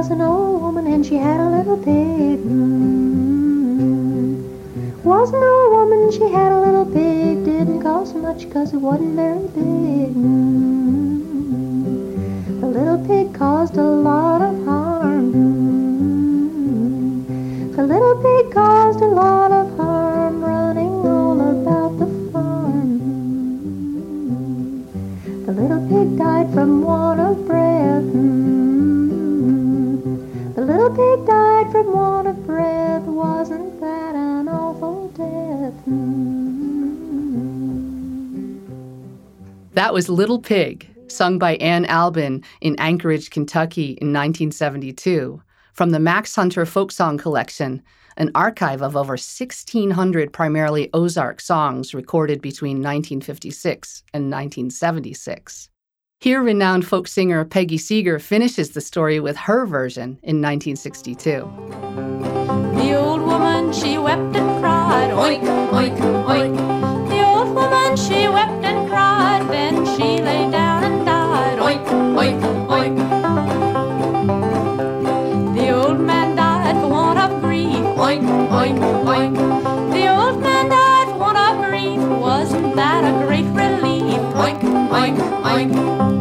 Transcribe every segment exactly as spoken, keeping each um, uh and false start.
was an old woman and she had a little pig. Mm-hmm. Was an old woman, she had a little pig. Didn't cost much cause it wasn't very big. Mm-hmm. The little pig caused a lot of harm. Mm-hmm. The little pig caused a lot of harm, running all about the farm. Mm-hmm. The little pig died from want of breath. Mm-hmm. The little pig died from want of breath. Wasn't that an awful death? Mm-hmm. That was Little Pig, sung by Ann Albin in Anchorage, Kentucky in nineteen seventy-two, from the Max Hunter Folk Song Collection, an archive of over sixteen hundred primarily Ozark songs recorded between nineteen fifty-six and nineteen seventy-six. Here, renowned folk singer Peggy Seeger finishes the story with her version in nineteen sixty-two. The old woman, she wept and cried, oink, oink, oink. The old woman, she wept and cried, then she lay down and died, oink, oink, oink. The old man died for want of grief, oink, oink, oink. The old man died for want of grief, wasn't that a great relief, oink, oink, oink.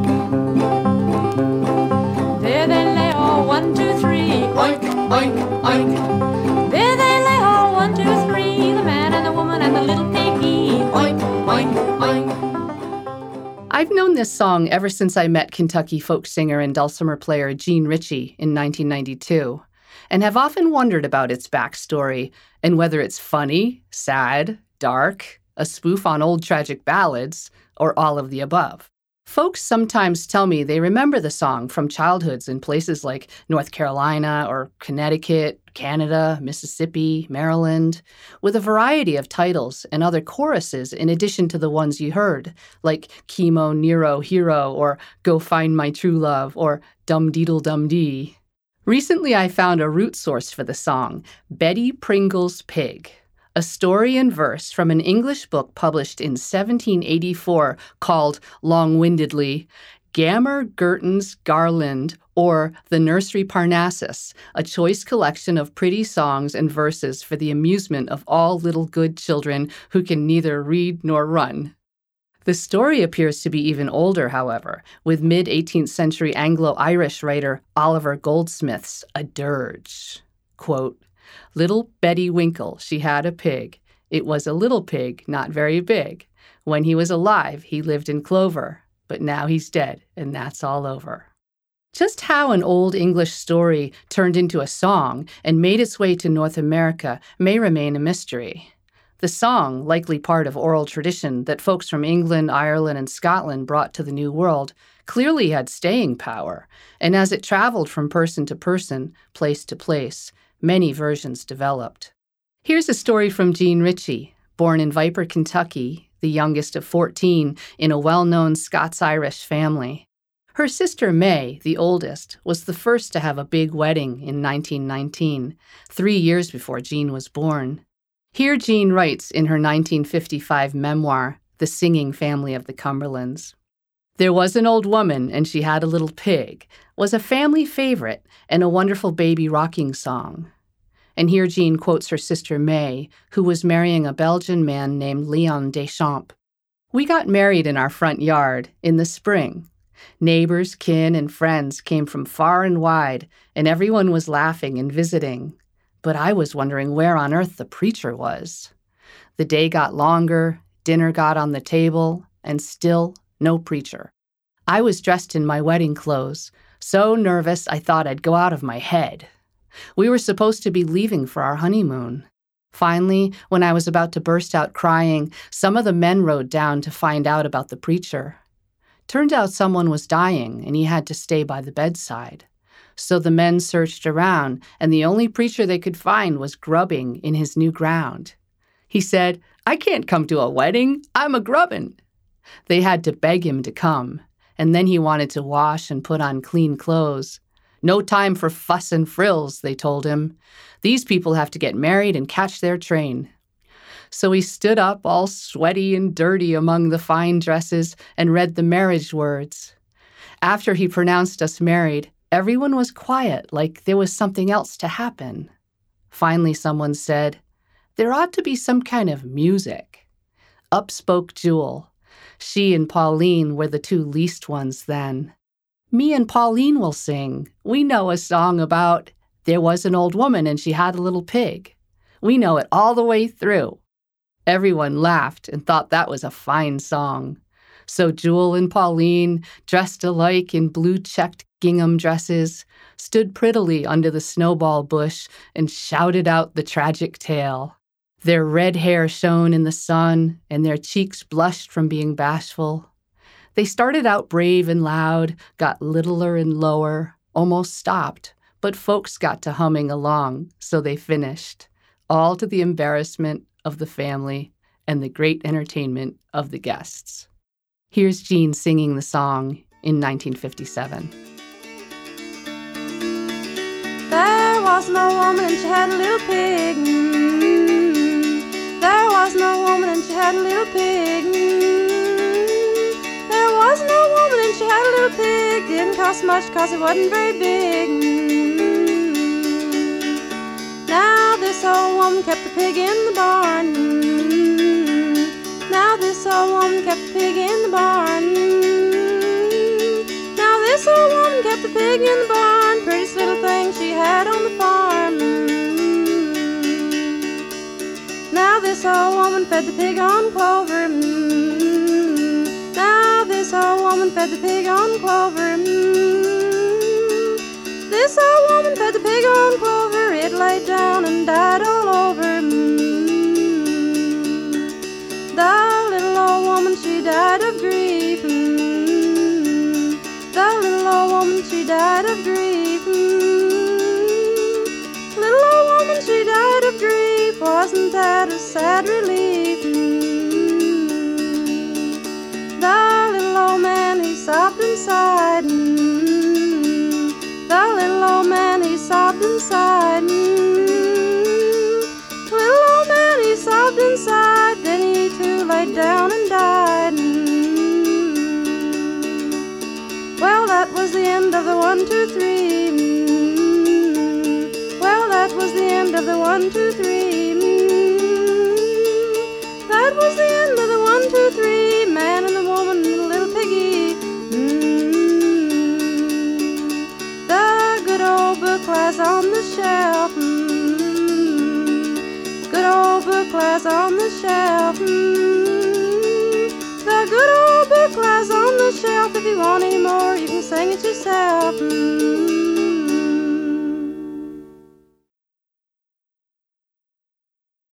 There they lay all one, two, three, oink, oink, oink. There they lay all one, two, three, the man and the woman and the little piggy, oink, oink, oink. I've known this song ever since I met Kentucky folk singer and dulcimer player Jean Ritchie in nineteen ninety-two, and have often wondered about its backstory and whether it's funny, sad, dark, a spoof on old tragic ballads, or all of the above. Folks sometimes tell me they remember the song from childhoods in places like North Carolina or Connecticut, Canada, Mississippi, Maryland, with a variety of titles and other choruses in addition to the ones you heard, like Chemo, Nero, Hero, or Go Find My True Love, or Dum Deedle Dum Dee. Recently, I found a root source for the song, Betty Pringle's Pig, a story in verse from an English book published in seventeen eighty-four called, long-windedly, Gammer Gurton's Garland, or The Nursery Parnassus, a choice collection of pretty songs and verses for the amusement of all little good children who can neither read nor run. The story appears to be even older, however, with mid-eighteenth century Anglo-Irish writer Oliver Goldsmith's A Dirge. Quote, Little Betty Winkle, she had a pig. It was a little pig, not very big. When he was alive, he lived in clover. But now he's dead, and that's all over. Just how an old English story turned into a song and made its way to North America may remain a mystery. The song, likely part of oral tradition that folks from England, Ireland, and Scotland brought to the New World, clearly had staying power, and as it traveled from person to person, place to place, many versions developed. Here's a story from Jean Ritchie, born in Viper, Kentucky, the youngest of fourteen in a well-known Scots-Irish family. Her sister May, the oldest, was the first to have a big wedding in nineteen nineteen, three years before Jean was born. Here Jean writes in her nineteen fifty-five memoir, The Singing Family of the Cumberlands. There was an old woman, and she had a little pig, was a family favorite and a wonderful baby rocking song. And here Jean quotes her sister May, who was marrying a Belgian man named Leon Deschamps. We got married in our front yard in the spring. Neighbors, kin, and friends came from far and wide, and everyone was laughing and visiting. But I was wondering where on earth the preacher was. The day got longer, dinner got on the table, and still no preacher. I was dressed in my wedding clothes, so nervous I thought I'd go out of my head. We were supposed to be leaving for our honeymoon. Finally, when I was about to burst out crying, some of the men rode down to find out about the preacher. Turned out someone was dying, and he had to stay by the bedside. So the men searched around, and the only preacher they could find was grubbing in his new ground. He said, I can't come to a wedding. I'm a grubbin'. They had to beg him to come, and then he wanted to wash and put on clean clothes. No time for fuss and frills, they told him. These people have to get married and catch their train. So he stood up all sweaty and dirty among the fine dresses and read the marriage words. After he pronounced us married, Everyone was quiet, like there was something else to happen. Finally, someone said, "There ought to be some kind of music." Up spoke Jewel. She and Pauline were the two least ones then. "Me and Pauline will sing. We know a song about, there was an old woman and she had a little pig. We know it all the way through." Everyone laughed and thought that was a fine song. So Jewel and Pauline, dressed alike in blue-checked gingham dresses, stood prettily under the snowball bush and shouted out the tragic tale. Their red hair shone in the sun, and their cheeks blushed from being bashful. They started out brave and loud, got littler and lower, almost stopped, but folks got to humming along, so they finished, all to the embarrassment of the family and the great entertainment of the guests. Here's Jean singing the song in nineteen fifty-seven. There was no woman and she had a little pig. Mm. There was no woman and she had a little pig. Mm. There was no woman and she had a little pig. Didn't cost much cause it wasn't very big. Mm. Now this old woman kept the pig in the barn. Mm. Now this old woman kept the pig in the barn. Mm. Now this old woman kept the pig in the barn. Prettiest little thing she had on the farm. Mm. Now this old woman fed the pig on clover. Mm. Now this old woman fed the pig on clover. Mm. This old woman fed the pig on clover. It laid down and died all over. Mm. The little old woman, she died of grief. Mm. The little old woman, she died of grief. Mm. Little old woman, she died of grief. Wasn't that a sad relief? Mm. The little old man, he sobbed inside. Mm. The little old man, he sobbed inside. Mm. Little old man, he sobbed inside. Then he too laid down and died. Mm. Well, that was the end of the one, two, three. Mm. Well, that was the end of the one, two, three. Mm. That was the end of the one, two, three. Man and the woman and the little piggy. Mm. The good old book lies on the shelf. Mm. Good old book lies on the shelf. Mm. The good old book lies on the shelf. If you want any more, you can sing it yourself. Mm.